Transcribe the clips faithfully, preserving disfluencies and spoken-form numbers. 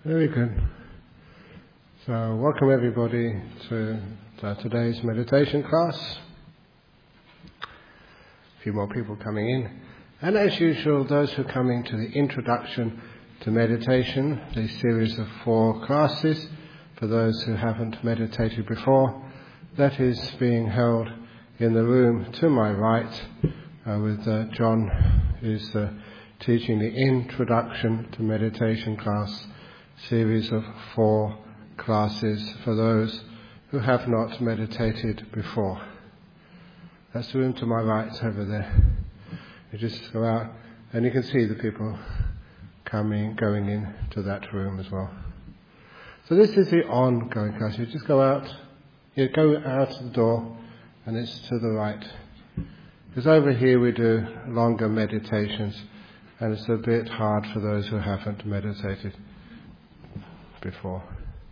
Very good. So welcome everybody to, to today's meditation class. A few more people coming in. And as usual, those who are coming to the introduction to meditation, the series of four classes, for those who haven't meditated before, that is being held in the room to my right uh, with uh, John, who's uh, teaching the introduction to meditation class, series of four classes for those who have not meditated before. That's the room to my right over there. You just go out and you can see the people coming, going in to that room as well. So this is the ongoing class. You just go out, you go out the door and it's to the right. Because over here we do longer meditations and it's a bit hard for those who haven't meditated before.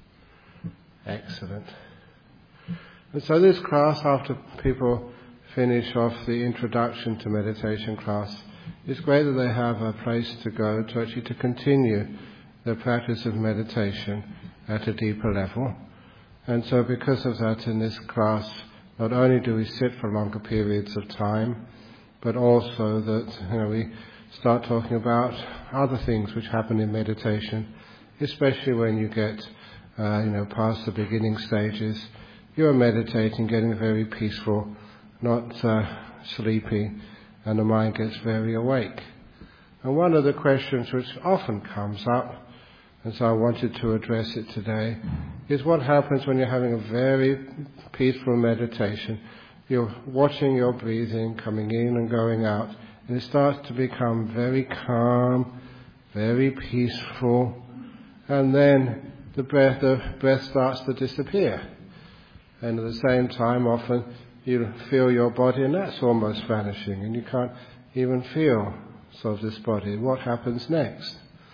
Excellent. And so this class, after people finish off the introduction to meditation class, it's great that they have a place to go to actually to continue the practice of meditation at a deeper level. And so because of that, in this class, not only do we sit for longer periods of time, but also that you know we start talking about other things which happen in meditation, especially when you get uh, you know past the beginning stages. You're meditating, getting very peaceful, not uh, sleepy, and the mind gets very awake. And one of the questions which often comes up, and so I wanted to address it today, is what happens when you're having a very peaceful meditation. You're watching your breathing coming in and going out, and it starts to become very calm, very peaceful, and then the breath, the breath starts to disappear. And at the same time, often you feel your body, and that's almost vanishing, and you can't even feel sort of this body. What happens next?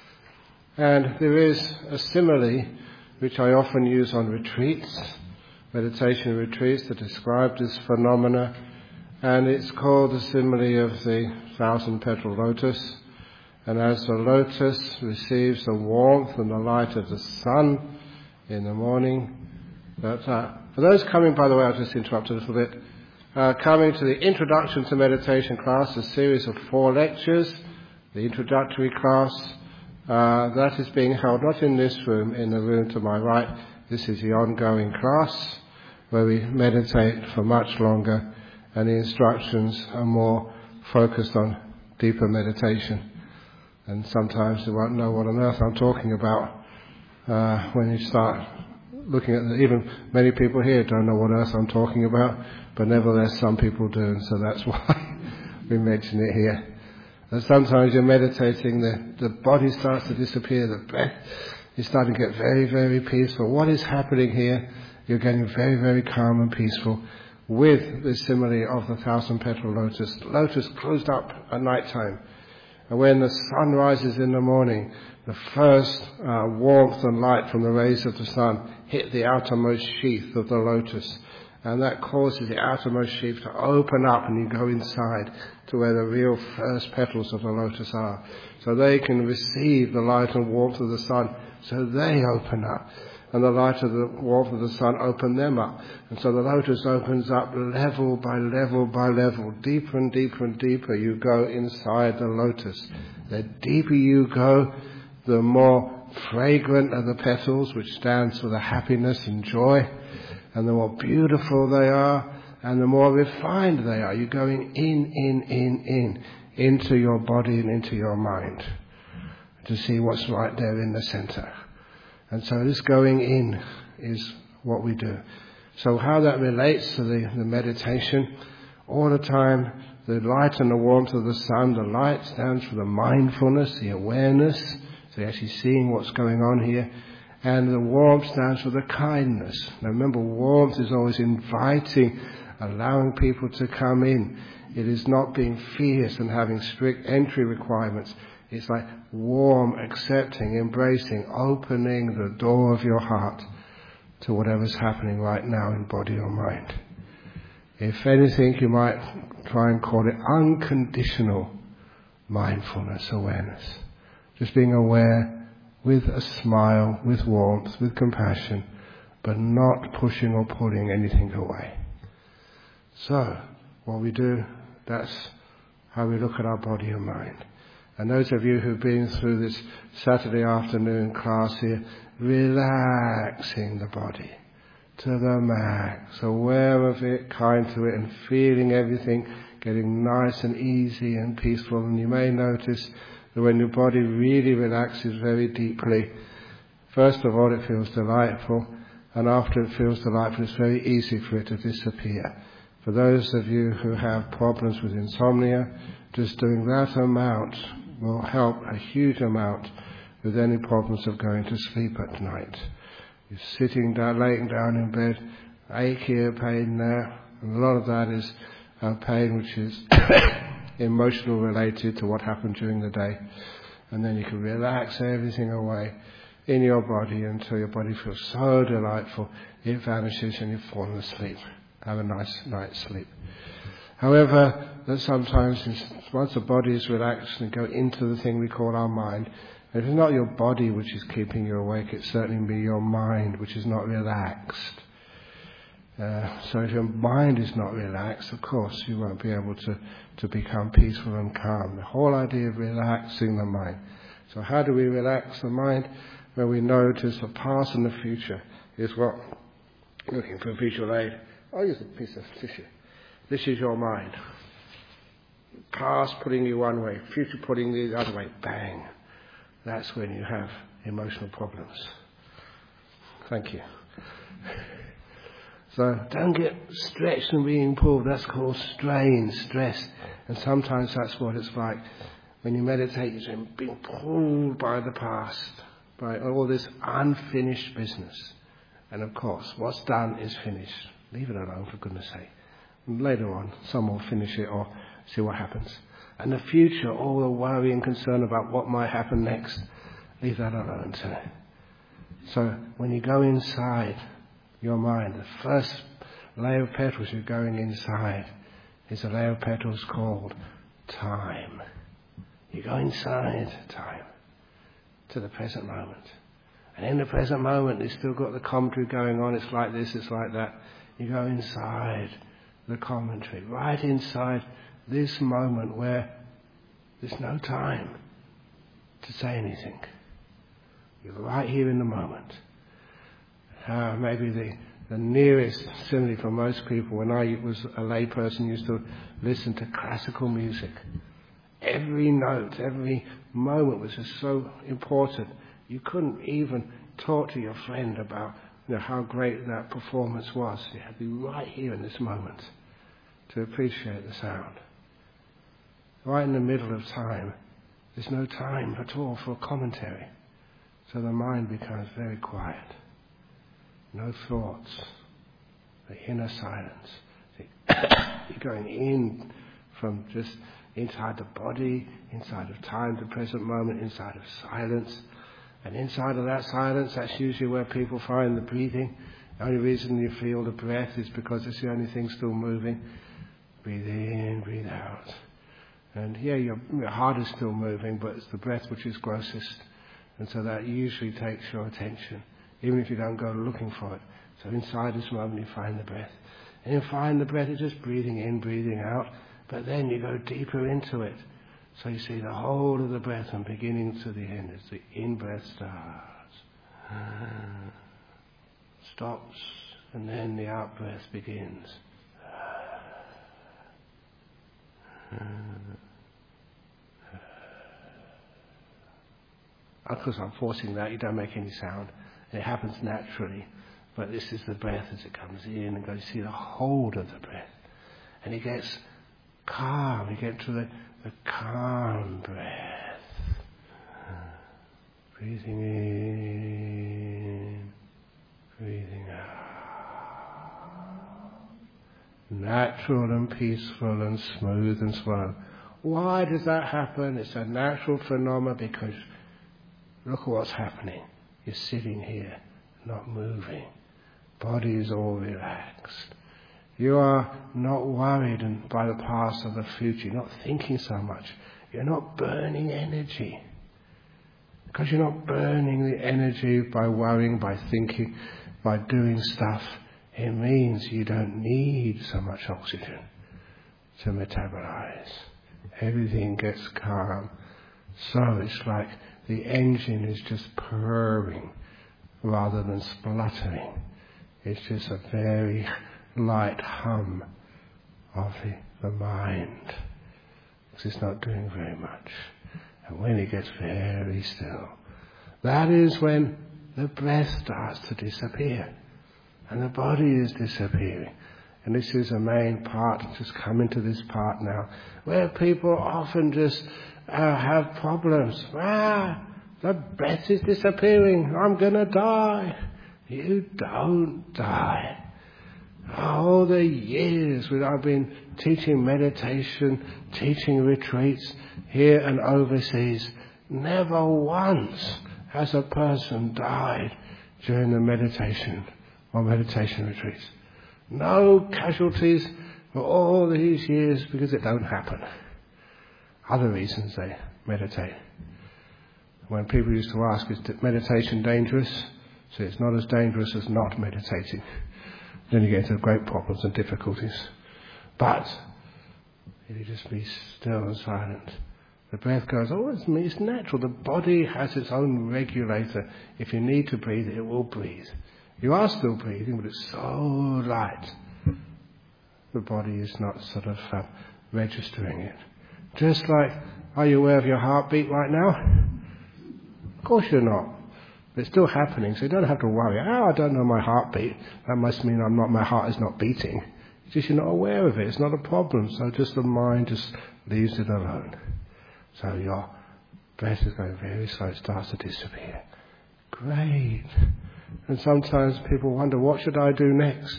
And there is a simile which I often use on retreats, meditation retreats, to describe this phenomena, and it's called the simile of the thousand-petal lotus. And as the lotus receives the warmth and the light of the sun in the morning, that, uh, for those coming, by the way, I'll just interrupt a little bit, uh, coming to the Introduction to Meditation class, a series of four lectures, the introductory class, uh, that is being held not in this room, in the room to my right. This is the ongoing class, where we meditate for much longer, and the instructions are more focused on deeper meditation. And sometimes you won't know what on earth I'm talking about uh, when you start looking at the, even many people here don't know what earth I'm talking about, but nevertheless some people do, and so that's why we mention it here. And sometimes you're meditating, the, the body starts to disappear, the breath, you're starting to get very, very peaceful. What is happening here? You're getting very, very calm and peaceful with the simile of the thousand-petal lotus. Lotus closed up at night time. And when the sun rises in the morning, the first uh, warmth and light from the rays of the sun hit the outermost sheath of the lotus. And that causes the outermost sheath to open up, and you go inside to where the real first petals of the lotus are. So they can receive the light and warmth of the sun, so they open up. And the light of the warmth of the sun open them up. And so the lotus opens up level by level by level, deeper and deeper and deeper you go inside the lotus. The deeper you go, the more fragrant are the petals, which stands for the happiness and joy, and the more beautiful they are, and the more refined they are. You're going in, in, in, in, into your body and into your mind to see what's right there in the center. And so this going in is what we do. So how that relates to the, the meditation, all the time, the light and the warmth of the sun, the light stands for the mindfulness, the awareness, so you're actually seeing what's going on here, and the warmth stands for the kindness. Now remember, warmth is always inviting, allowing people to come in. It is not being fierce and having strict entry requirements. It's like warm, accepting, embracing, opening the door of your heart to whatever's happening right now in body or mind. If anything, you might try and call it unconditional mindfulness, awareness. Just being aware with a smile, with warmth, with compassion, but not pushing or pulling anything away. So, what we do, that's how we look at our body and mind. And those of you who've been through this Saturday afternoon class here, relaxing the body to the max, aware of it, kind to it, and feeling everything getting nice and easy and peaceful. And you may notice that when your body really relaxes very deeply, first of all it feels delightful, and after it feels delightful it's very easy for it to disappear. For those of you who have problems with insomnia, just doing that amount will help a huge amount with any problems of going to sleep at night. You're sitting down, laying down in bed, ache here, pain there, and a lot of that is uh, pain which is emotional related to what happened during the day. And then you can relax everything away in your body until your body feels so delightful, it vanishes and you've fallen asleep. Have a nice night's sleep. However, that sometimes once the body is relaxed and go into the thing we call our mind, and if it's not your body which is keeping you awake, it's certainly be your mind which is not relaxed. Uh, so if your mind is not relaxed, of course you won't be able to, to become peaceful and calm. The whole idea of relaxing the mind. So how do we relax the mind? Well, we notice the past and the future is what, looking for visual aid, I'll use a piece of tissue. This is your mind. Past putting you one way, future putting you the other way. Bang. That's when you have emotional problems. Thank you. So don't get stretched and being pulled. That's called strain, stress. And sometimes that's what it's like. When you meditate, you're being pulled by the past, by all this unfinished business. And of course, what's done is finished. Leave it alone, for goodness sake. And later on, some will finish it or see what happens. And the future, all the worry and concern about what might happen next, leave that alone too. So when you go inside your mind, the first layer of petals you're going inside is a layer of petals called time. You go inside time to the present moment. And in the present moment, you've still got the commentary going on. It's like this, it's like that. You go inside the commentary, right inside this moment where there's no time to say anything. You're right here in the moment. Uh, maybe the, the nearest simile for most people, when I was a lay person, used to listen to classical music. Every note, every moment was just so important. You couldn't even talk to your friend about you know, how great that performance was. You had to be right here in this moment to appreciate the sound. Right in the middle of time, there's no time at all for a commentary. So the mind becomes very quiet. No thoughts. The inner silence. You're going in from just inside the body, inside of time, the present moment, inside of silence. And inside of that silence, that's usually where people find the breathing. The only reason you feel the breath is because it's the only thing still moving. Breathe in, breathe out. And yeah, your, your heart is still moving, but it's the breath which is grossest. And so that usually takes your attention, even if you don't go looking for it. So inside this moment you find the breath. And you find the breath is just breathing in, breathing out. But then you go deeper into it. So you see the whole of the breath from beginning to the end. As the in-breath starts, stops, and then the out-breath begins. Of course, I'm forcing that. You don't make any sound. It happens naturally. But this is the breath as it comes in and goes. You see the hold of the breath. And it gets calm. You get to the, the calm breath. Breathing in. Breathing out. Natural and peaceful and smooth and slow. Why does that happen? It's a natural phenomenon because look at what's happening. You're sitting here, not moving. Body is all relaxed. You are not worried by the past or the future. You're not thinking so much. You're not burning energy. Because you're not burning the energy by worrying, by thinking, by doing stuff. It means you don't need so much oxygen to metabolize. Everything gets calm. So it's like the engine is just purring rather than spluttering. It's just a very light hum of the, the mind. Because it's not doing very much. And when it gets very still, that is when the breath starts to disappear. And the body is disappearing. And this is a main part, just coming to this part now, where people often just uh, have problems. Ah, the breath is disappearing, I'm going to die. You don't die. All the years when I've been teaching meditation, teaching retreats here and overseas, never once has a person died during the meditation or meditation retreats. No casualties for all these years because it don't happen. Other reasons they meditate. When people used to ask, is meditation dangerous? So it's not as dangerous as not meditating. Then you get into great problems and difficulties. But if you just be still and silent, the breath goes, oh, it's, it's natural. The body has its own regulator. If you need to breathe, it will breathe. You are still breathing, but it's so light. The body is not sort of uh, registering it. Just like, are you aware of your heartbeat right now? Of course you're not. It's still happening, so you don't have to worry. Oh, I don't know my heartbeat. That must mean I'm not. My heart is not beating. It's just you're not aware of it. It's not a problem. So just the mind just leaves it alone. So your breath is going very slow. It starts to disappear. Great. And sometimes people wonder, what should I do next?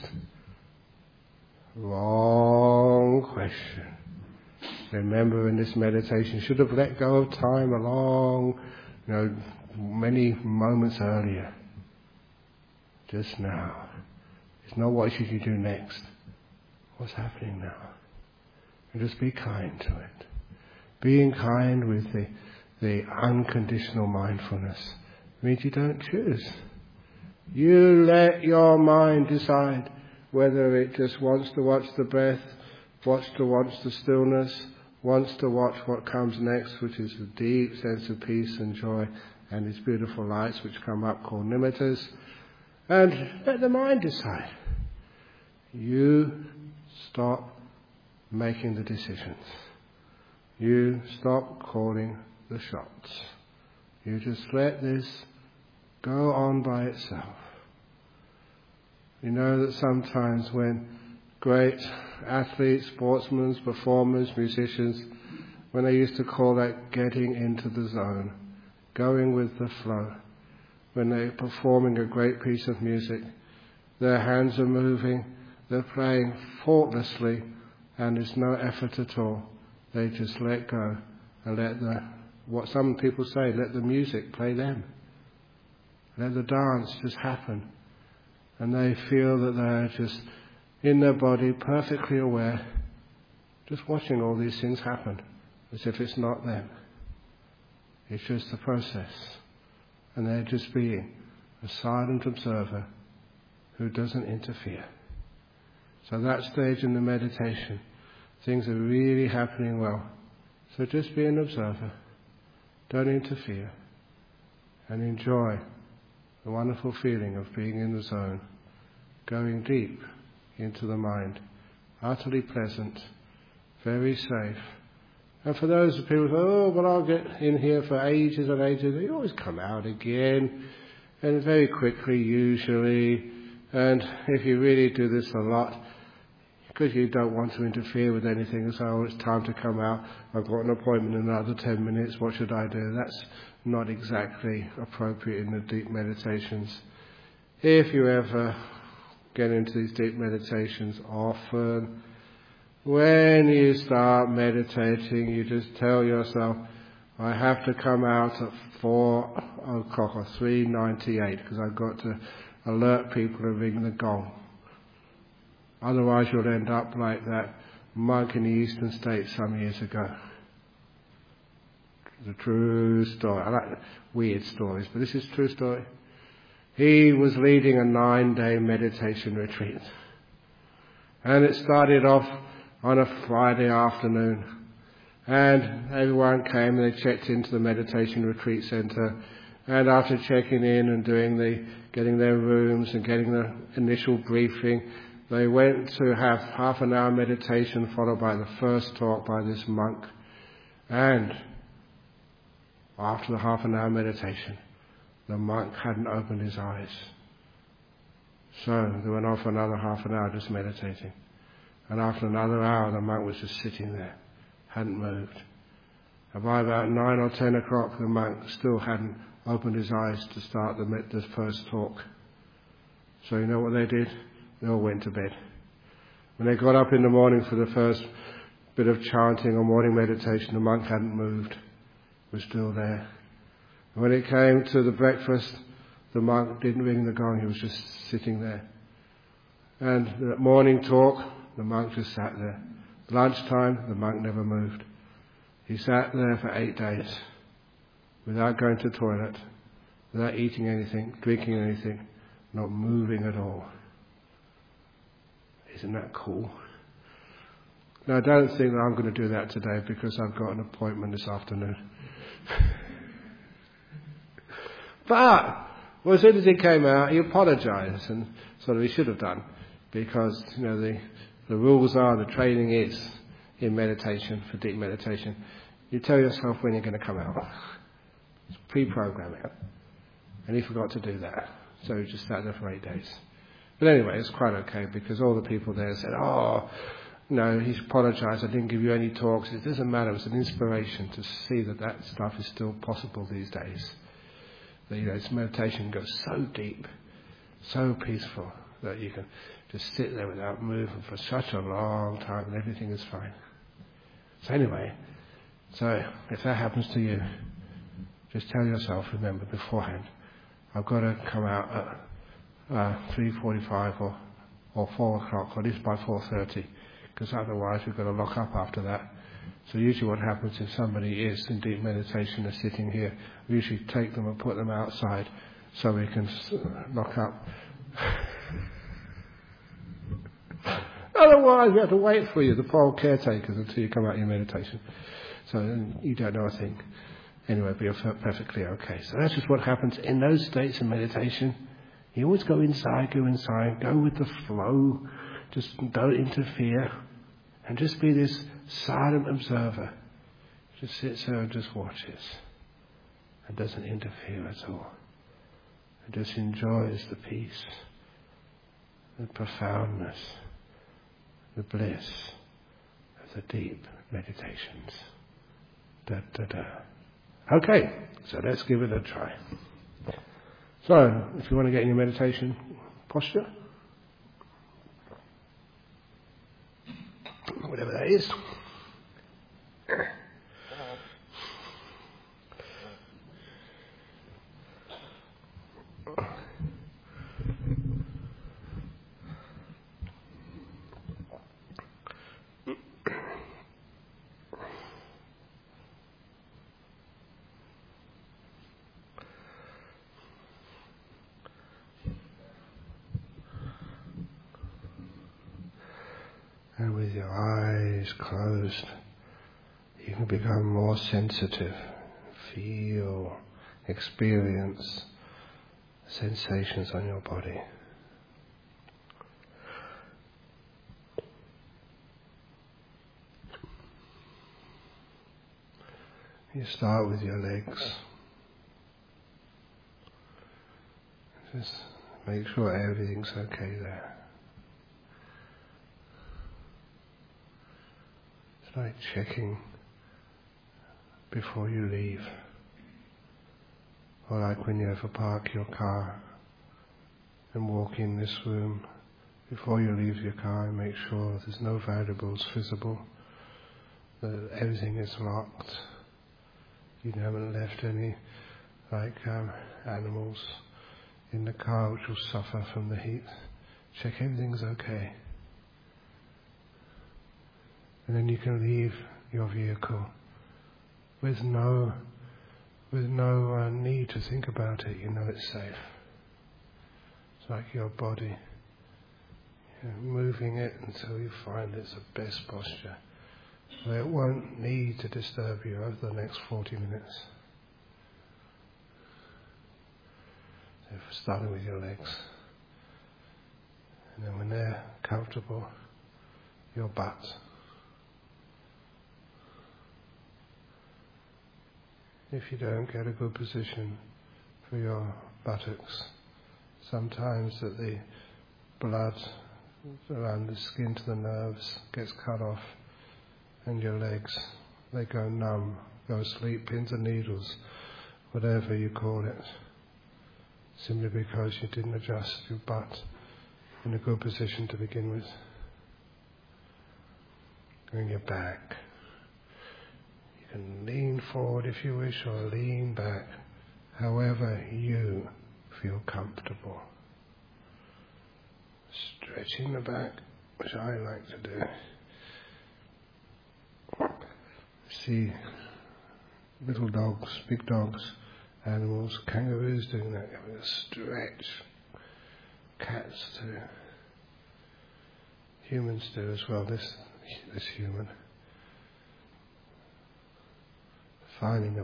Wrong question. Remember, in this meditation, should have let go of time a long, you know, many moments earlier. Just now. It's not what should you do next. What's happening now? And just be kind to it. Being kind with the, the unconditional mindfulness means you don't choose. You let your mind decide whether it just wants to watch the breath, wants to watch the stillness, wants to watch what comes next, which is a deep sense of peace and joy, and these beautiful lights which come up called nimittas. And let the mind decide. You stop making the decisions. You stop calling the shots. You just let this go on by itself. You know that sometimes when great athletes, sportsmen, performers, musicians, when they used to call that getting into the zone, going with the flow, when they're performing a great piece of music, their hands are moving, they're playing faultlessly, and there's no effort at all. They just let go and let the, what some people say, let the music play them. Let the dance just happen. And they feel that they're just in their body, perfectly aware, just watching all these things happen, as if it's not them. It's just the process. And they're just being a silent observer who doesn't interfere. So that stage in the meditation, things are really happening well. So just be an observer. Don't interfere. And enjoy the wonderful feeling of being in the zone, going deep into the mind. Utterly pleasant, very safe. And for those people who say, oh, but I'll get in here for ages and ages, they always come out again, and very quickly usually. And if you really do this a lot, because you don't want to interfere with anything, and say, oh, it's time to come out, I've got an appointment in another ten minutes, what should I do? That's not exactly appropriate in the deep meditations. If you ever get into these deep meditations often, when you start meditating, you just tell yourself, I have to come out at four o'clock or three ninety-eight because I've got to alert people and ring the gong. Otherwise you'll end up like that monk in the Eastern States some years ago. The true story. I like weird stories, but this is a true story. He was leading a nine-day meditation retreat. And it started off on a Friday afternoon. And everyone came and they checked into the meditation retreat centre. And after checking in and doing the, getting their rooms and getting the initial briefing, they went to have half an hour meditation followed by the first talk by this monk. And after the half an hour meditation, the monk hadn't opened his eyes. So they went on for another half an hour just meditating. And after another hour, the monk was just sitting there, hadn't moved. And by about nine or ten o'clock, the monk still hadn't opened his eyes to start the, the first talk. So you know what they did? They all went to bed. When they got up in the morning for the first bit of chanting or morning meditation, the monk hadn't moved, was still there. And when it came to the breakfast, the monk didn't ring the gong, he was just sitting there. And the morning talk, the monk just sat there. Lunchtime, the monk never moved. He sat there for eight days without going to the toilet, without eating anything, drinking anything, not moving at all. Isn't that cool? Now, don't think that I'm going to do that today because I've got an appointment this afternoon. But, well, as soon as he came out, he apologised, and sort of he should have done, because, you know, the, the rules are, the training is, in meditation, for deep meditation, you tell yourself when you're going to come out. It's pre-programming. And he forgot to do that. So he just sat there for eight days. But anyway, it's quite okay, because all the people there said, oh, no, he's apologised, I didn't give you any talks. It doesn't matter, it's an inspiration to see that that stuff is still possible these days. That, you know, this meditation goes so deep, so peaceful, that you can just sit there without moving for such a long time and everything is fine. So anyway, so if that happens to you, just tell yourself, remember beforehand, I've got to come out at uh, three forty-five or, or four o'clock, or at least by four thirty, because otherwise we've got to lock up after that. So usually what happens if somebody is in deep meditation, they're sitting here, we usually take them and put them outside so we can lock up. Otherwise we have to wait for you, the poor caretakers, until you come out of your meditation. So you don't know a thing. Anyway, but you're perfectly okay. So that's just what happens in those states of meditation. You always go inside, go inside, go with the flow, just don't interfere, and just be this silent observer. Just sits there and just watches, and doesn't interfere at all. And just enjoys the peace, the profoundness, the bliss of the deep meditations. Da, da, da. Okay, so let's give it a try. So, if you want to get in your meditation posture, whatever that is. And with your eyes closed, you can become more sensitive, feel, experience sensations on your body. You start with your legs. Just make sure everything's okay there. Like checking before you leave, or like when you ever park your car and walk in this room, before you leave your car, make sure there's no valuables visible, that everything is locked, you haven't left any like um, animals in the car which will suffer from the heat. Check everything's okay. And then you can leave your vehicle with no no uh, need to think about it. You know it's safe. It's like your body. You're moving it until you find it's the best posture, where it won't need to disturb you over the next forty minutes. So starting with your legs. And then when they're comfortable, your butt. If you don't get a good position for your buttocks, sometimes that the blood around the skin to the nerves gets cut off, and your legs, they go numb, go asleep, pins and needles, whatever you call it, simply because you didn't adjust your butt in a good position to begin with. And your back. You can lean forward if you wish, or lean back, however you feel comfortable. Stretching the back, which I like to do. See little dogs, big dogs, animals, kangaroos doing that. Stretch. Cats too. Humans do as well. This this human. Finding a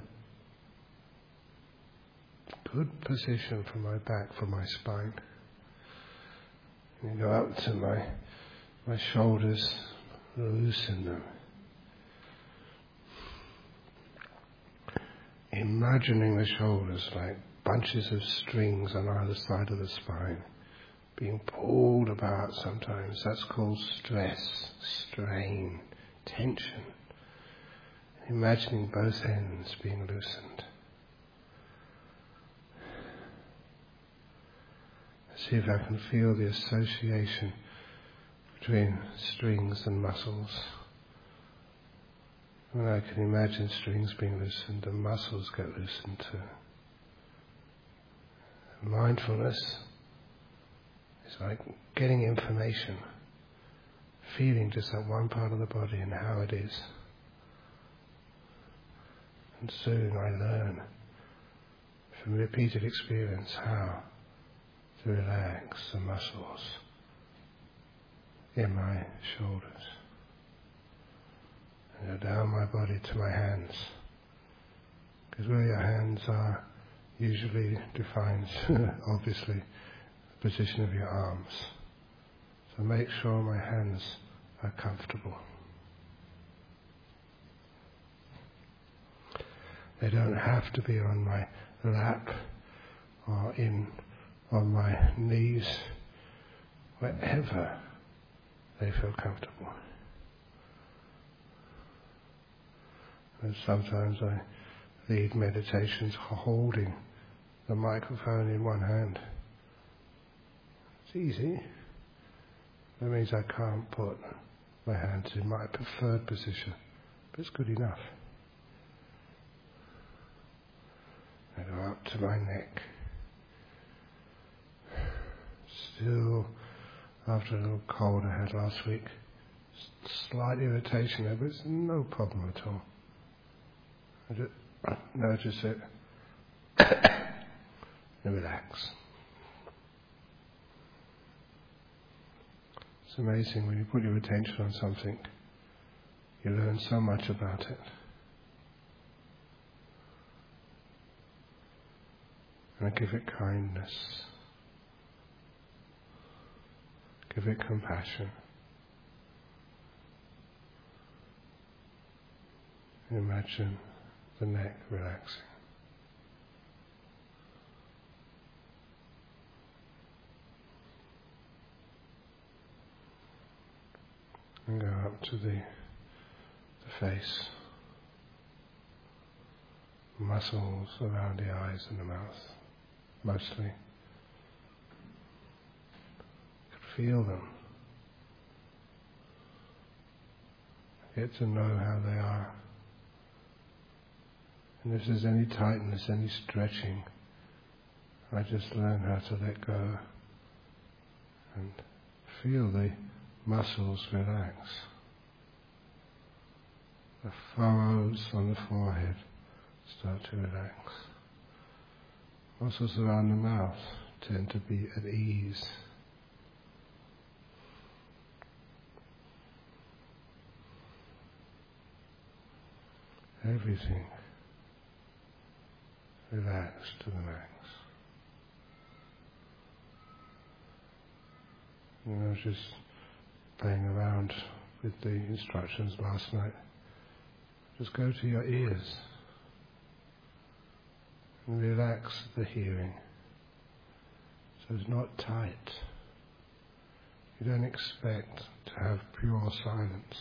good position for my back, for my spine. And go up to my my shoulders, loosen them. Imagining the shoulders like bunches of strings on either side of the spine, being pulled about sometimes. That's called stress, strain, tension. Imagining both ends being loosened. See if I can feel the association between strings and muscles. When I can imagine strings being loosened, the muscles get loosened too. Mindfulness is like getting information, feeling just that one part of the body and how it is. And soon I learn from repeated experience how to relax the muscles in my shoulders. And go down my body to my hands. Because where your hands are usually defines, obviously, the position of your arms. So make sure my hands are comfortable. They don't have to be on my lap or in on my knees, wherever they feel comfortable. And sometimes I lead meditations holding the microphone in one hand. It's easy. That means I can't put my hands in my preferred position, but it's good enough. I go up to my neck. Still, after a little cold I had last week, slight irritation there, but it's no problem at all. I just notice it and relax. It's amazing when you put your attention on something, you learn so much about it. And I give it kindness. Give it compassion. Imagine the neck relaxing. And go up to the, the face. Muscles around the eyes and the mouth, mostly. Feel them. Get to know how they are. And if there's any tightness, any stretching, I just learn how to let go and feel the muscles relax. The furrows on the forehead start to relax. muscles around the mouth tend to be at ease. Everything relaxed to the max. And I was just playing around with the instructions last night. Just go to your ears and relax the hearing so it's not tight. You don't expect to have pure silence.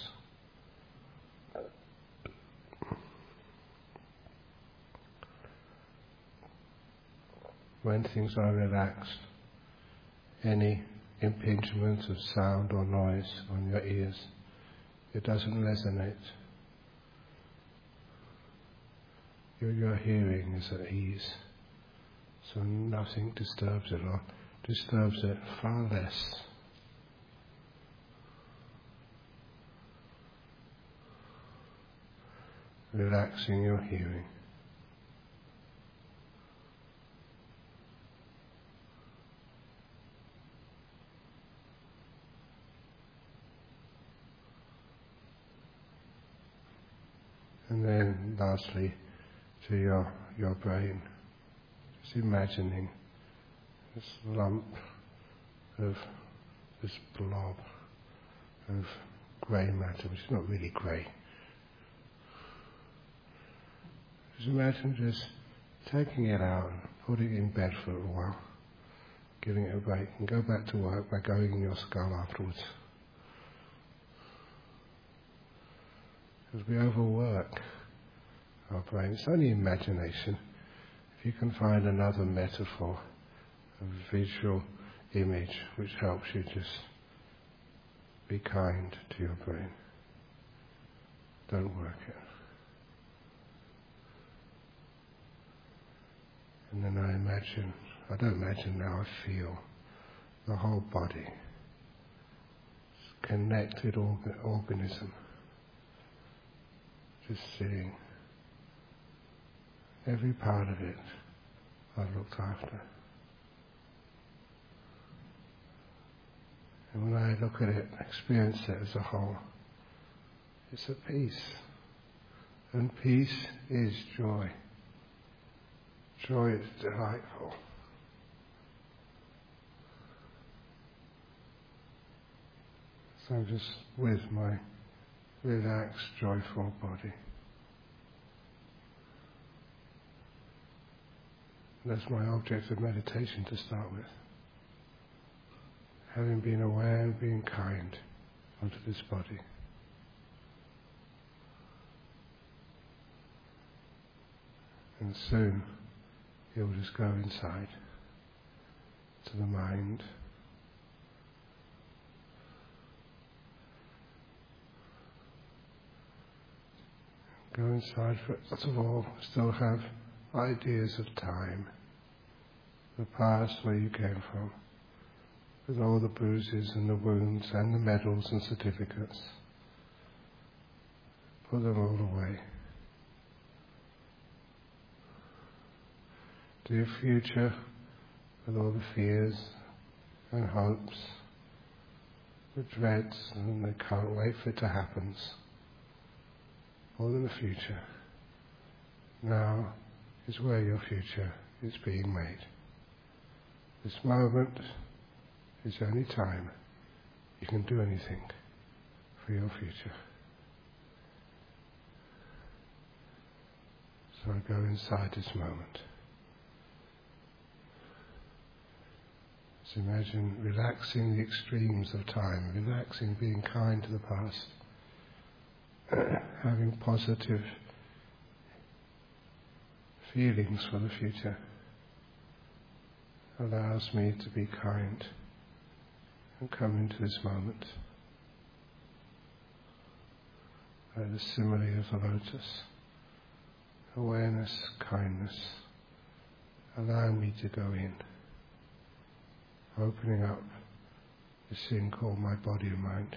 When things are relaxed, any impingement of sound or noise on your ears, it doesn't resonate. Your, your hearing is at ease, so nothing disturbs it, or disturbs it far less. Relaxing your hearing. And then lastly, to your, your brain, just imagining this lump of, this blob of grey matter, which is not really grey. Just imagine just taking it out, putting it in bed for a while, giving it a break, and go back to work by going in your skull afterwards. Because we overwork our brain. It's only imagination. If you can find another metaphor, a visual image which helps you just be kind to your brain, don't work it. And then I imagine, I don't imagine now, I feel the whole body, connected organ, organism, just sitting. Every part of it I've looked after. And when I look at it, experience it as a whole, it's at peace. And peace is joy. Joy is delightful. So I'm just with my relaxed, joyful body. That's my object of meditation to start with. Having been aware and being kind onto this body. And soon you'll just go inside to the mind. Go inside, first of all, still have ideas of time, the past where you came from, with all the bruises and the wounds and the medals and certificates. Put them all away. To your future, with all the fears and hopes, the dreads, and they can't wait for it to happen. All in the future. Now is where your future is being made. This moment is the only time you can do anything for your future. So I go inside this moment. Just imagine relaxing the extremes of time, relaxing, being kind to the past, having positive feelings for the future allows me to be kind and come into this moment. By the simile of the lotus, awareness, kindness, allow me to go in, opening up this thing called my body and mind.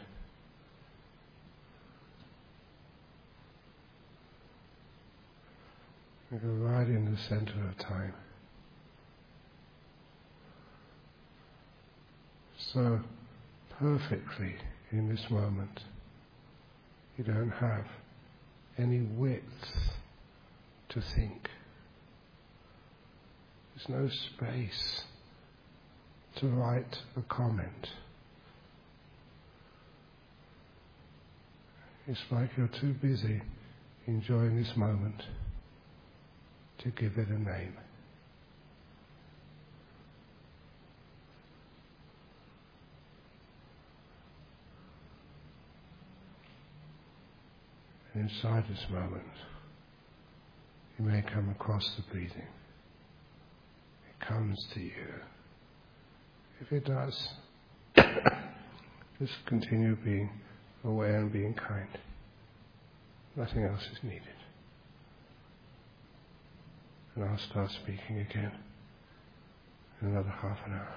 I go right in the center of time, so perfectly in this moment. You don't have any width to think. There's no space to write a comment. It's like you're too busy enjoying this moment to give it a name. And inside this moment, you may come across the breathing. It comes to you. If it does, just continue being aware and being kind. Nothing else is needed. And I'll start speaking again in another half an hour.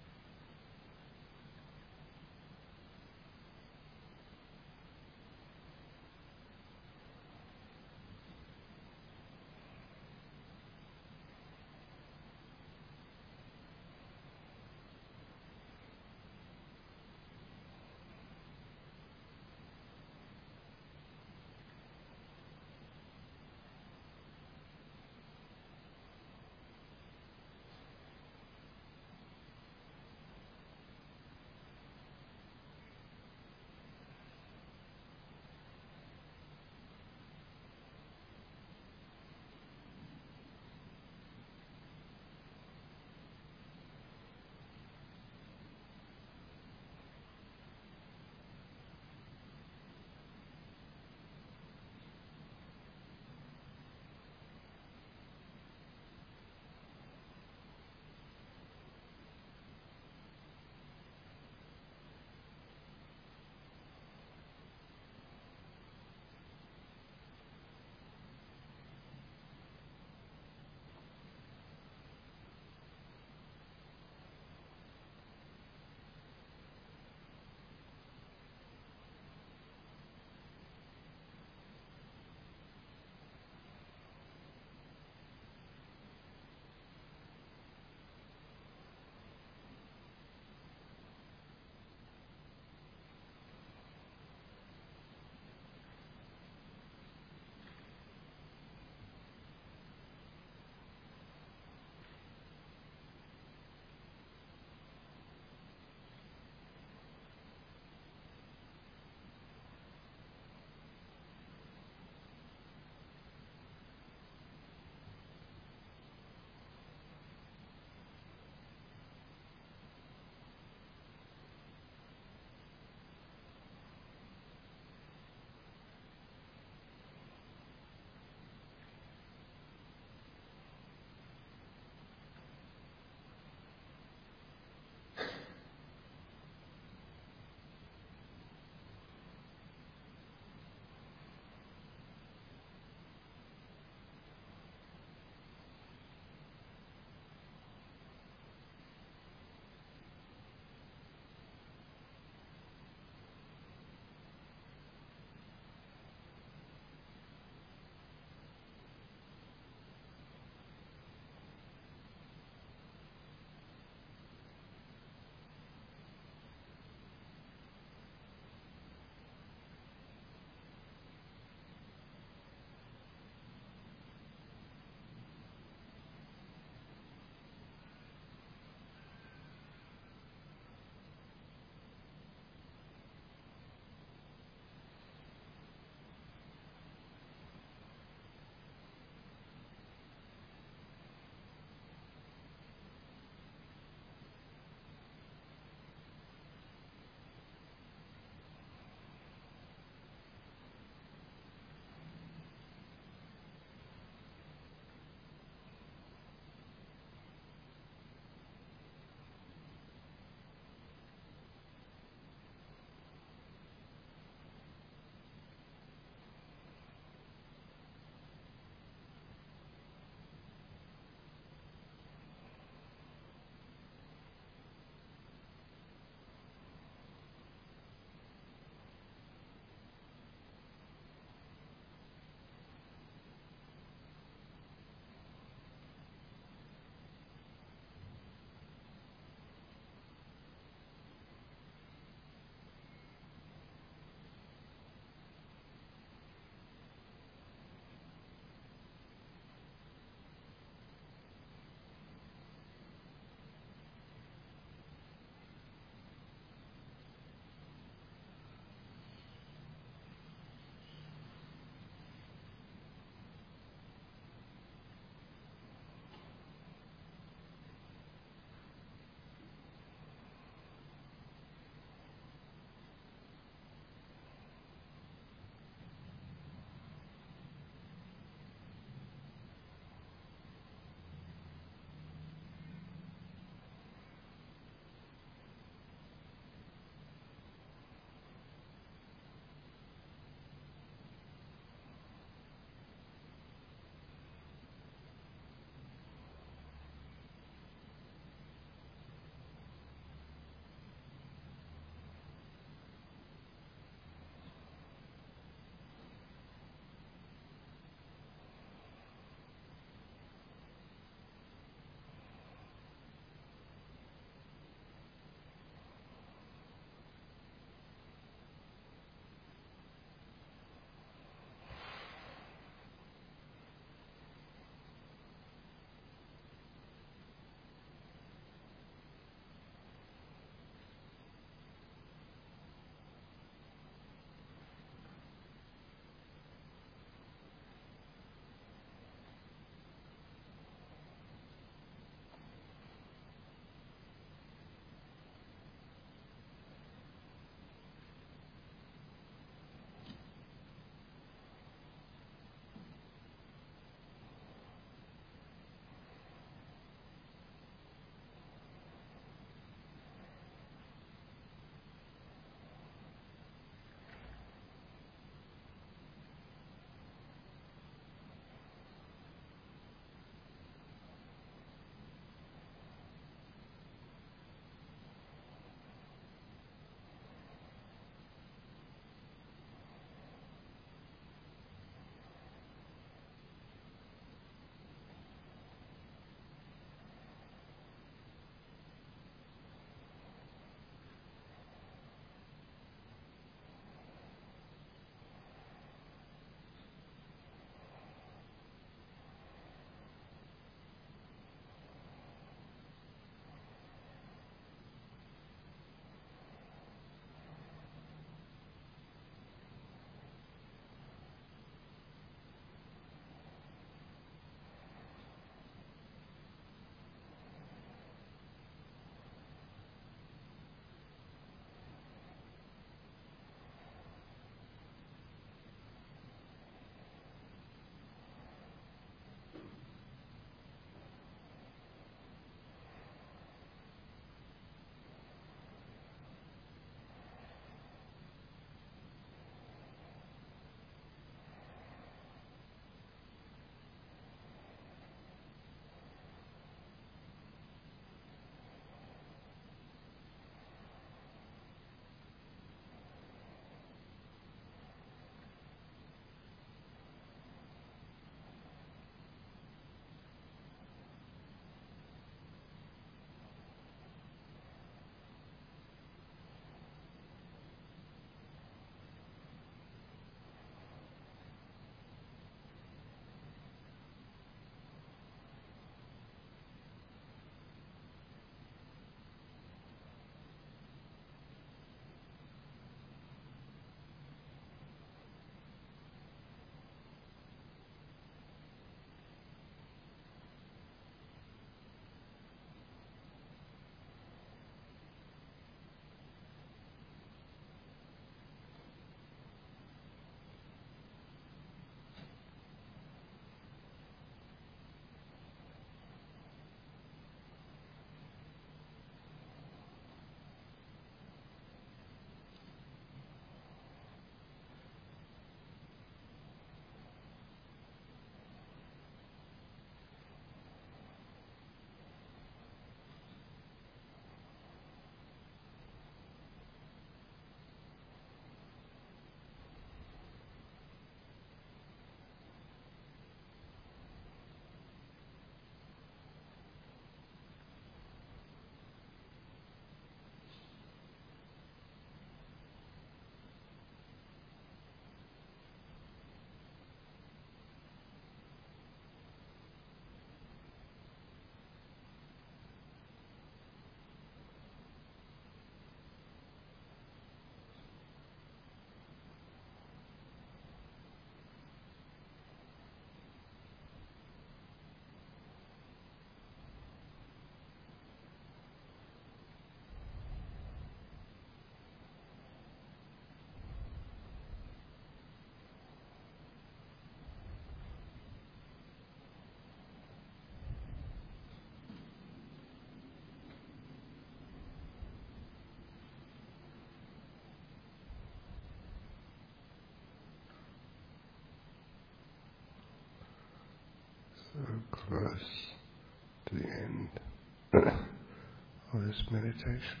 So close to the end of this meditation.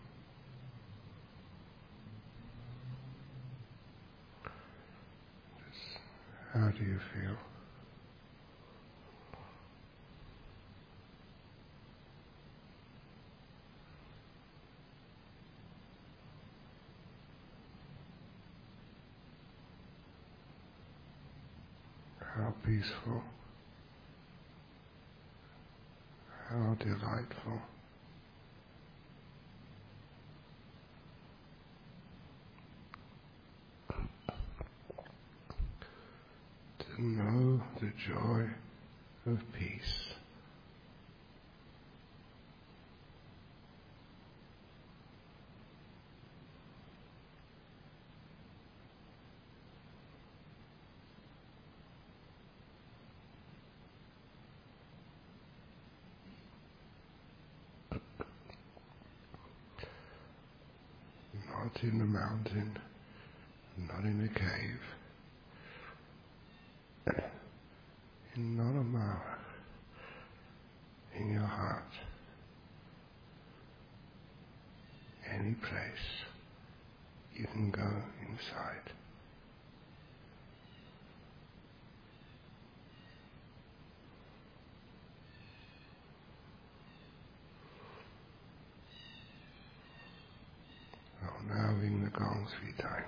Just how do you feel? How peaceful, how delightful. To know the joy of peace. Not in the mountain, not in a cave, in not a mile, in your heart, any place you can go inside. Oh, now ring the gong three times.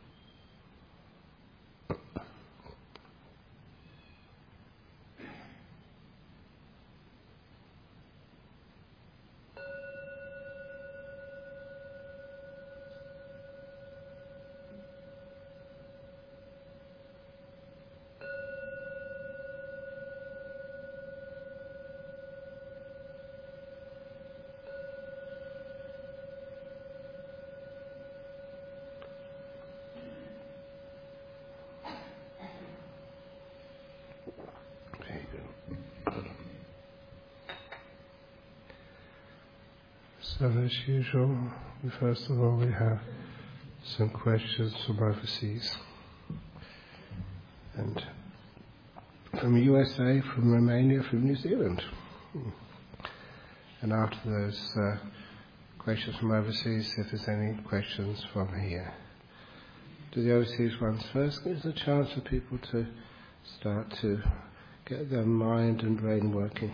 So as usual, first of all we have some questions from overseas. And from U S A, from Romania, from New Zealand. And after those uh, questions from overseas, if there's any questions from here. Do the overseas ones first. Gives a chance for people to start to get their mind and brain working.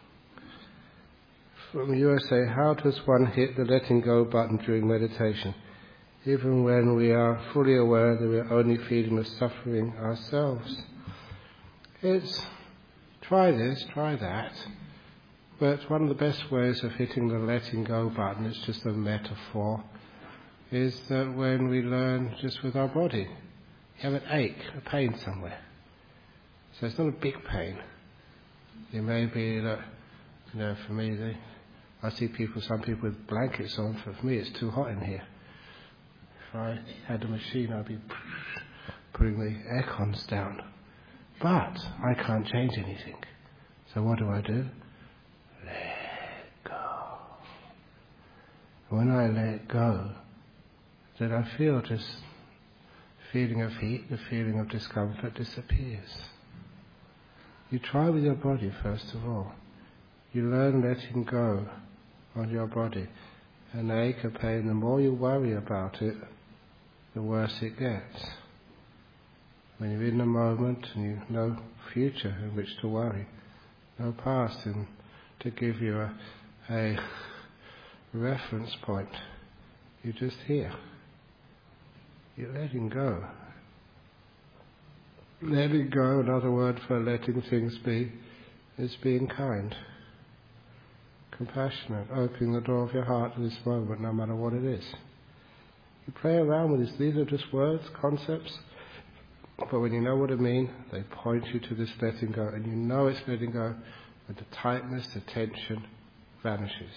From U S A, how does one hit the letting go button during meditation, even when we are fully aware that we are only feeling the suffering ourselves? It's try this, try that, but one of the best ways of hitting the letting go button, it's just a metaphor, is that when we learn just with our body, you have an ache, a pain somewhere. So it's not a big pain. It may be that, you know, for me, they, I see people, some people with blankets on. For me, it's too hot in here. If I had a machine, I'd be putting the air cons down. But I can't change anything. So what do I do? Let go. When I let go, then I feel just feeling of heat, the feeling of discomfort disappears. You try with your body first of all. You learn letting go on your body. An ache, a pain, the more you worry about it, the worse it gets. When you're in the moment and you've no future in which to worry, no past in, to give you a, a reference point, you're just here. You're letting go. Letting go, another word for letting things be, is being kind. Compassionate, opening the door of your heart to this moment, no matter what it is. You play around with this. These are just words, concepts, but when you know what it means, they point you to this letting go, and you know it's letting go, and the tightness, the tension vanishes.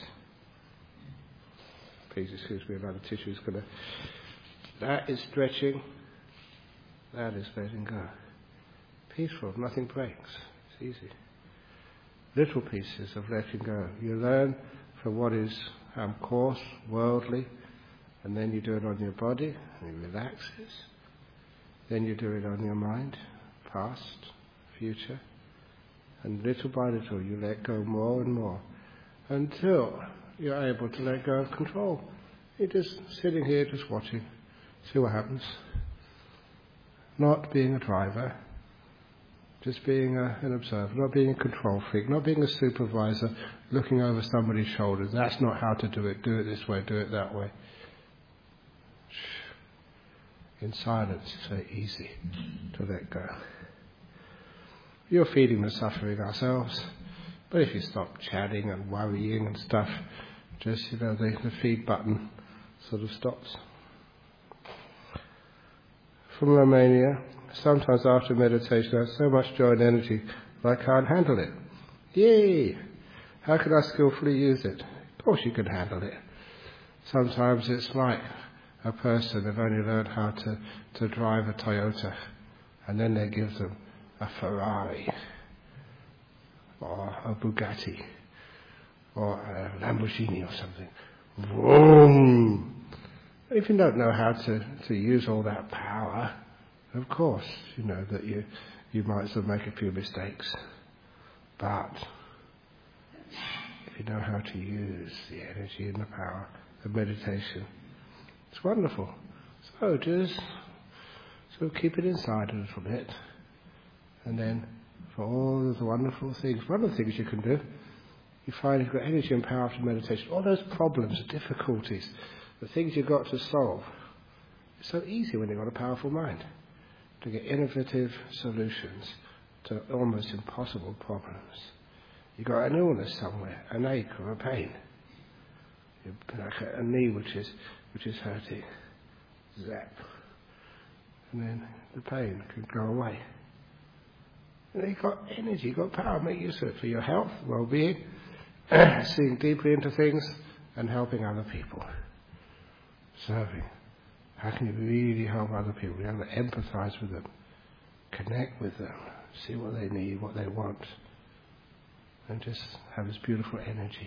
Please excuse me, another tissue is going to... That is stretching, that is letting go. Peaceful, nothing breaks, it's easy. Little pieces of letting go. You learn from what is um, coarse, worldly, and then you do it on your body, and it relaxes. Then you do it on your mind, past, future, And little by little you let go more and more until you're able to let go of control. You're just sitting here, just watching, see what happens. Not being a driver, just being a, an observer, not being a control freak, not being a supervisor, looking over somebody's shoulders. That's not how to do it. Do it this way, do it that way. In silence, it's very easy to let go. You're feeding the suffering ourselves, but if you stop chatting and worrying and stuff, just, you know, the, the feed button sort of stops. From Romania, sometimes after meditation I have so much joy and energy that I can't handle it. Yay! How can I skillfully use it? Of course you can handle it. Sometimes it's like a person have only learned how to, to drive a Toyota, and then they give them a Ferrari or a Bugatti or a Lamborghini or something. Vroom! If you don't know how to, to use all that power, of course, you know that you, you might sort of make a few mistakes. But if you know how to use the energy and the power of meditation, it's wonderful. So just sort of keep it inside a little bit. And then for all of the wonderful things, one of the things you can do, you find you've got energy and power after meditation. All those problems, difficulties, the things you've got to solve, it's so easy when you've got a powerful mind to get innovative solutions to almost impossible problems. You've got an illness somewhere, an ache or a pain, like a, a knee which is which is hurting. Zap. And then the pain can go away. And you've got energy, you've got power, make use of it for your health, well-being, seeing deeply into things and helping other people. Serving. How can you really help other people? You have to empathize with them, connect with them, see what they need, what they want, and just have this beautiful energy.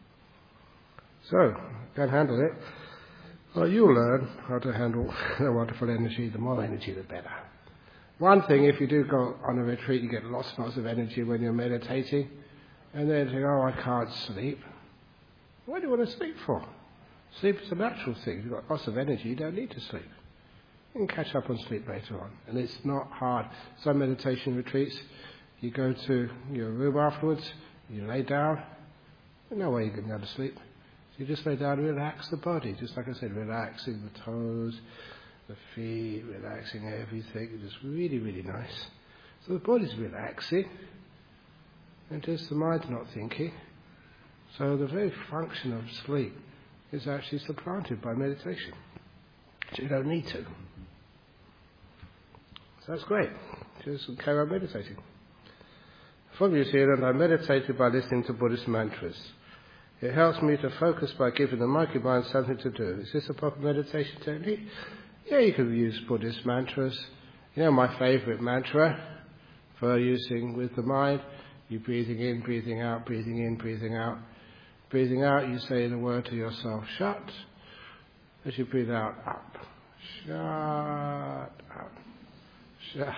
So, can handle it. Well, you'll learn how to handle the wonderful energy. The more energy, the better. One thing, if you do go on a retreat, you get lots and lots of energy when you're meditating, and then you think, oh, I can't sleep. What do you want to sleep for? Sleep is a natural thing. You've got lots of energy, you don't need to sleep. You can catch up on sleep later on. And it's not hard. Some meditation retreats, you go to your room afterwards, you lay down, there's no way you're going to go to sleep. So you just lay down and relax the body. Just like I said, relaxing the toes, the feet, relaxing everything. It's just really, really nice. So the body's relaxing, and just the mind's not thinking. So the very function of sleep is actually supplanted by meditation. So you don't need to. So that's great. Just carry on meditating. From New Zealand, I meditated by listening to Buddhist mantras. It helps me to focus by giving the monkey mind something to do. Is this a proper meditation technique? Yeah, you can use Buddhist mantras. You know my favourite mantra for using with the mind? You're breathing in, breathing out, breathing in, breathing out. Breathing out, you say the word to yourself, shut. As you breathe out, up. Shut up. Shut.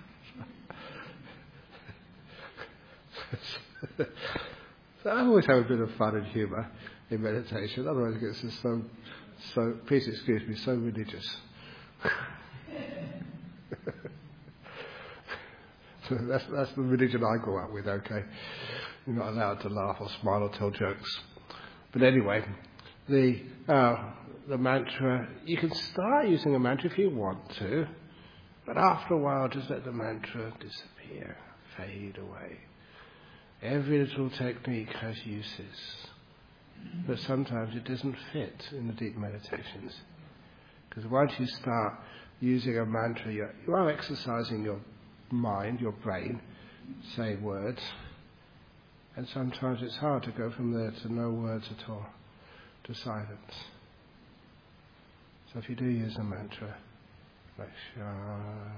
So I always have a bit of fun and humour in meditation, otherwise it gets just so, so, please excuse me, so religious. So that's, that's the religion I grew up with, okay? You're not allowed to laugh or smile or tell jokes. But anyway, the uh, the mantra, you can start using a mantra if you want to, but after a while just let the mantra disappear, fade away. Every little technique has uses, but sometimes it doesn't fit in the deep meditations. Because once you start using a mantra, you're, you are exercising your mind, your brain, saying words, and sometimes it's hard to go from there to no words at all, to silence. So if you do use a mantra, like Sha,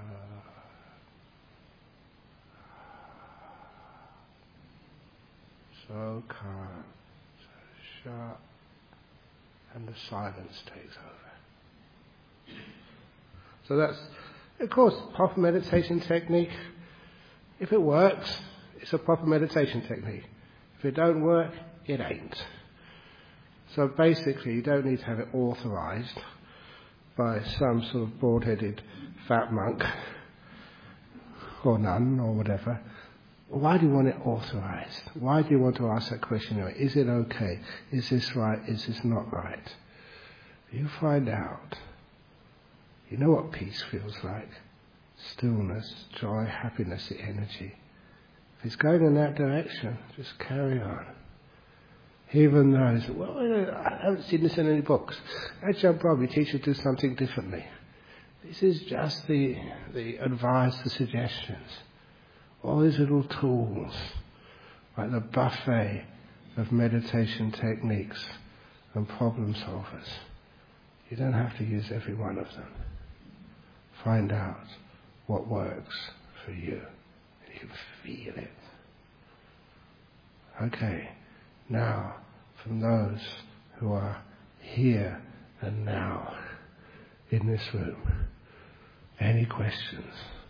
so calm, so sharp, and the silence takes over. So that's, of course, proper meditation technique. If it works, It's a proper meditation technique. If it don't work, it ain't. So basically, you don't need to have it authorized by some sort of bald-headed fat monk or nun or whatever. Why do you want it authorized? Why do you want to ask that question? Is it okay? Is this right? Is this not right? You find out. You know what peace feels like. Stillness, joy, happiness, the energy. If it's going in that direction, just carry on. Even though it's, well, I haven't seen this in any books. Ajahn Brahmi teaches do something differently. This is just the the advice, the suggestions. All these little tools, like the buffet of meditation techniques and problem solvers. You don't have to use every one of them. Find out what works for you. You can feel it. Okay, now from those who are here and now in this room, any questions?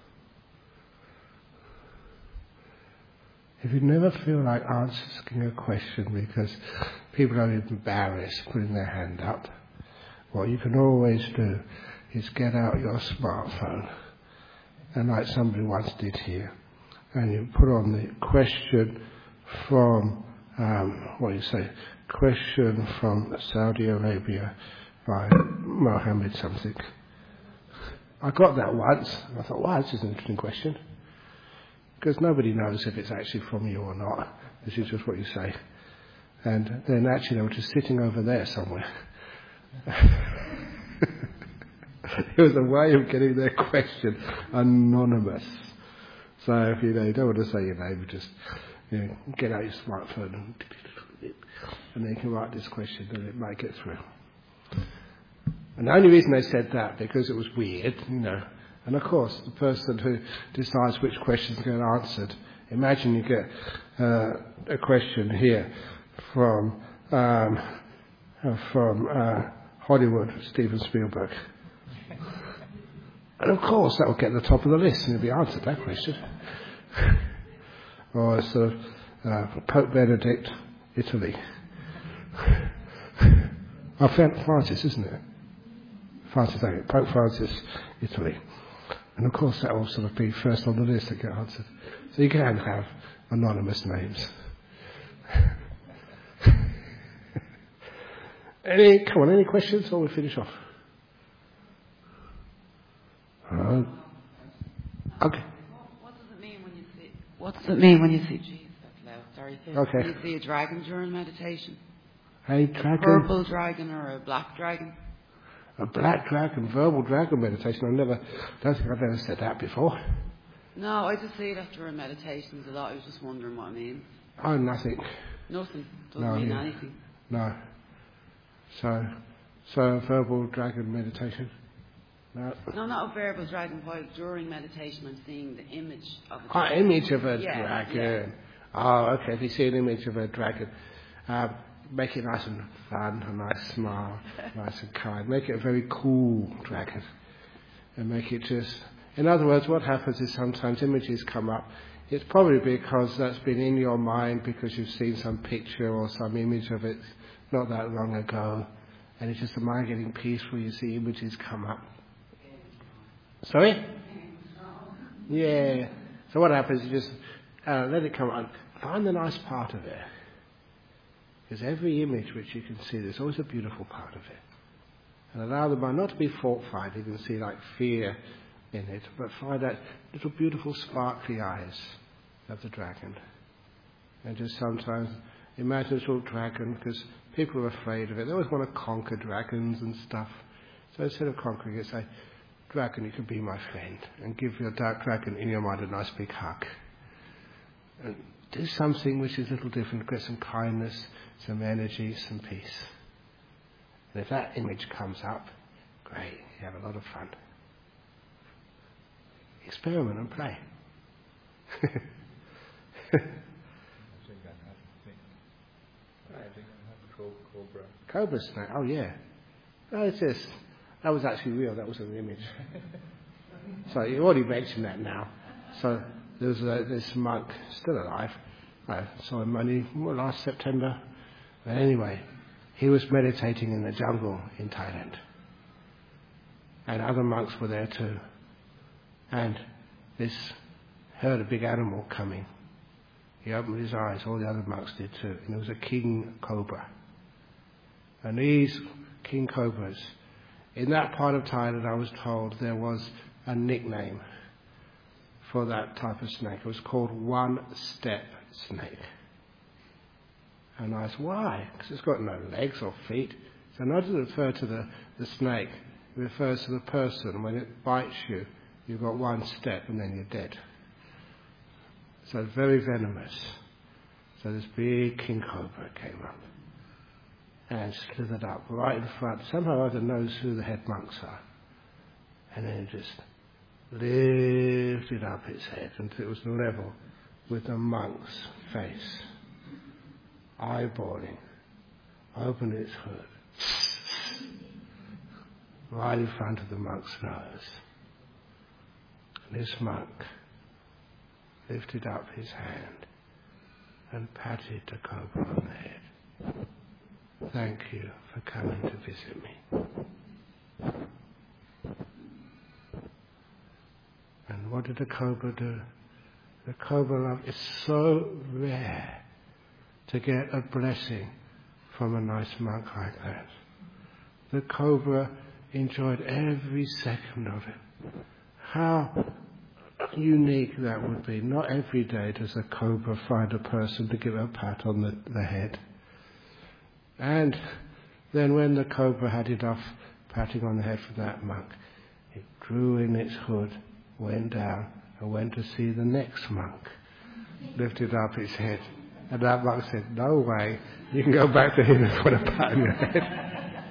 If you never feel like asking a question because people are embarrassed putting their hand up, what you can always do is get out your smartphone, and like somebody once did here, and you put on the question from, um, what do you say, question from Saudi Arabia by Mohammed something. I got that once, and I thought, wow, this is an interesting question. Because nobody knows if it's actually from you or not. This is just what you say. And then actually they were just sitting over there somewhere. It was a way of getting their question anonymous. So if you, know, you don't want to say your name, just you know, get out your smartphone and, and then you can write this question and it might get through. And the only reason they said that, because it was weird, you know. And of course, the person who decides which questions get answered, imagine you get uh, a question here from um, uh, from uh, Hollywood, Steven Spielberg. And of course, that will get to the top of the list and it'll be answered, that question. Or sort of uh, Pope Benedict, Italy. Oh, Francis, isn't it? Francis, Pope Francis, Italy. And of course that will sort of be first on the list to get answered. So you can have anonymous names. any, come on, any questions or we finish off? Uh, okay. What does it mean when you see, what does it mean when you see Jesus? Sorry. Okay. When you see a dragon during meditation? A dragon? A purple dragon or a black dragon? A black dragon, verbal dragon meditation. I never, don't think I've ever said that before. No, I just see that during meditations a lot. I was just wondering what it means. Oh, nothing. Nothing. Doesn't No, mean yeah. anything. No. So, so verbal dragon meditation. No. No, not a verbal dragon. While during meditation, I'm seeing the image of a Oh, dragon. image of a yeah, dragon. Yeah. Oh, okay. If you see an image of a dragon, uh, make it nice and fun, a nice smile, nice and kind. Make it a very cool dragon. And make it just... In other words, what happens is sometimes images come up. It's probably because that's been in your mind because you've seen some picture or some image of it not that long ago. And it's just the mind getting peaceful. You see images come up. Sorry? Yeah. So what happens is you just uh, let it come up. Find the nice part of it. Because every image which you can see, there's always a beautiful part of it. And allow the mind not to be fault-finding and see like fear in it, but find that little beautiful sparkly eyes of the dragon. And just sometimes imagine this little dragon, because people are afraid of it. They always want to conquer dragons and stuff. So instead of conquering it, say, dragon, you can be my friend. And give your dark dragon in your mind a nice big hug. And do something which is a little different, get some kindness, some energy, some peace. And if that image comes up, great, you have a lot of fun. Experiment and play. I think I have to think. I think I have a cobra. Cobra snake, oh yeah. No, it's just, that was actually real, that was an image. So you already mentioned that now. So there was uh, this monk, still alive. I saw him only well, last September. But anyway, he was meditating in the jungle in Thailand. And other monks were there too. And this heard a big animal coming. He opened his eyes, all the other monks did too. And it was a king cobra. And these king cobras, in that part of Thailand, I was told there was a nickname for that type of snake. It was called one-step snake. And I asked, why? Because it's got no legs or feet. So not to refer to the, the snake, it refers to the person. When it bites you, you've got one step and then you're dead. So it's very venomous. So this big king cobra came up and slithered up right in front. Somehow or other knows who the head monks are. And then it just lifted up its head until it was level with the monk's face. Eyeballing. Opened its hood. Right in front of the monk's nose. And this monk lifted up his hand and patted the cobra on the head. Thank you for coming to visit me. And what did the cobra do? The cobra love is so rare to get a blessing from a nice monk like that. The cobra enjoyed every second of it. How unique that would be. Not every day does a cobra find a person to give a pat on the, the head. And then when the cobra had enough patting on the head from that monk, it drew in its hood, went down, and went to see the next monk. Lifted up its head. And that monk said, no way, you can go back to him and put a pat on your head.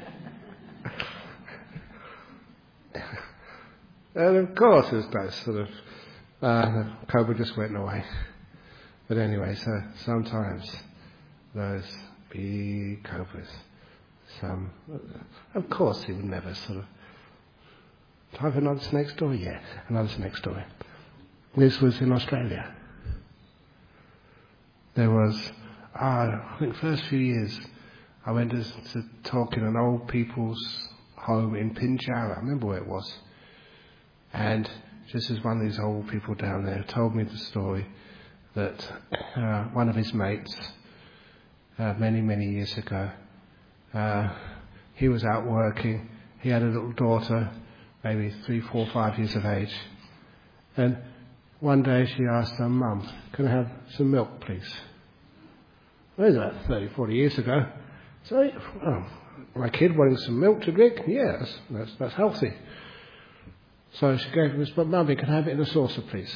And of course there's those sort of, uh, the cobra just went away. But anyway, so sometimes those big cobras, some, of course he would never sort of, time for another snake story? Yeah, another snake story. This was in Australia. There was, uh, I think first few years, I went to, to talk in an old people's home in Pinjarra. I remember where it was. And just as one of these old people down there told me the story that uh, one of his mates, uh, many, many years ago, uh, he was out working. He had a little daughter, maybe three, four, five years of age. And one day she asked her mum, can I have some milk, please? Well, it was about thirty, forty years ago. So, oh, my kid wanting some milk to drink? Yeah, that's, that's, that's healthy. So she gave him this, but Mummy, can I have it in a saucer, please?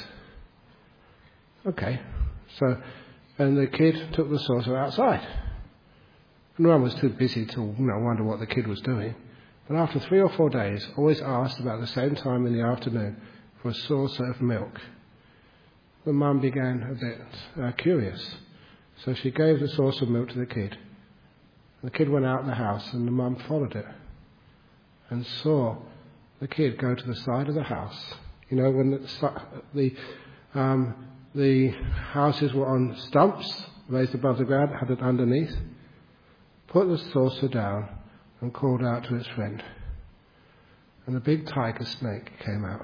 Okay. So, and the kid took the saucer outside. And Mum was too busy to, you know, wonder what the kid was doing. But after three or four days, always asked about the same time in the afternoon for a saucer of milk. The mum began a bit uh, curious. So she gave the saucer of milk to the kid. The kid went out of the house and the mum followed it and saw the kid go to the side of the house. You know, when the, the, um, the houses were on stumps raised above the ground, had it underneath, put the saucer down and called out to his friend. And the big tiger snake came out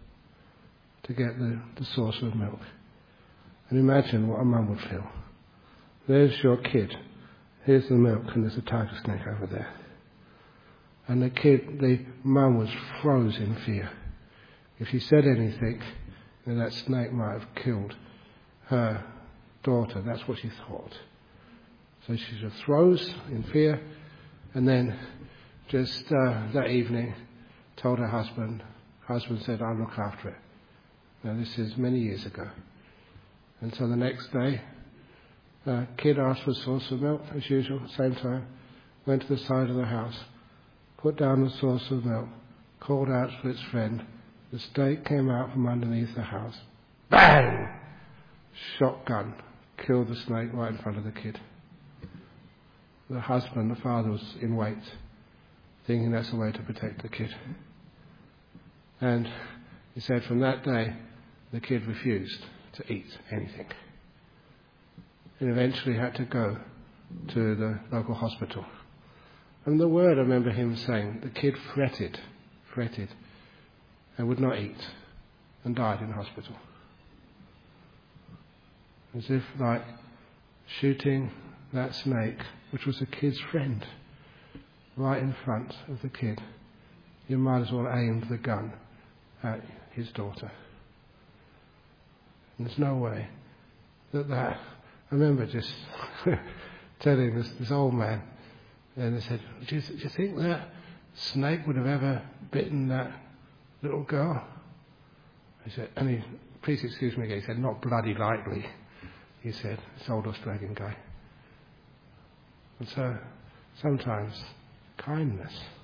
to get the, the saucer of milk. And imagine what a mum would feel. There's your kid. Here's the milk and there's a tiger snake over there. And the kid, the mum was froze in fear. If she said anything, then that snake might have killed her daughter. That's what she thought. So she just froze in fear, and then just uh, that evening told her husband. Husband said, I'll look after it. Now this is many years ago. And so the next day, uh, kid asked for a saucer of milk, as usual, same time, went to the side of the house, put down the saucer of milk, called out for its friend. The snake came out from underneath the house. Bang! Shotgun. Killed the snake right in front of the kid. The husband, the father, was in wait, thinking that's the way to protect the kid. And he said from that day, the kid refused to eat anything. And eventually had to go to the local hospital. And the word, I remember him saying, the kid fretted, fretted, and would not eat, and died in hospital. As if like shooting that snake, which was the kid's friend, right in front of the kid. You might as well aim the gun at his daughter. And there's no way that that... I remember just telling this, this old man, and they said, do you, do you think that snake would have ever bitten that little girl? He said, and he, please excuse me again, he said, not bloody likely, he said, this old Australian guy. And so, sometimes, kindness